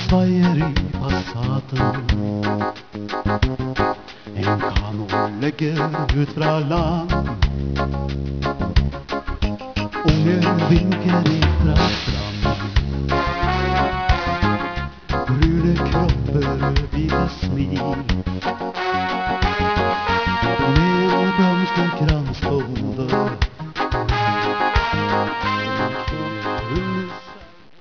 svaier i Passaten. En kano legger ut fra land. Unge vinker ifra stranden. Brune kropper viser smil. På en blomsterkrans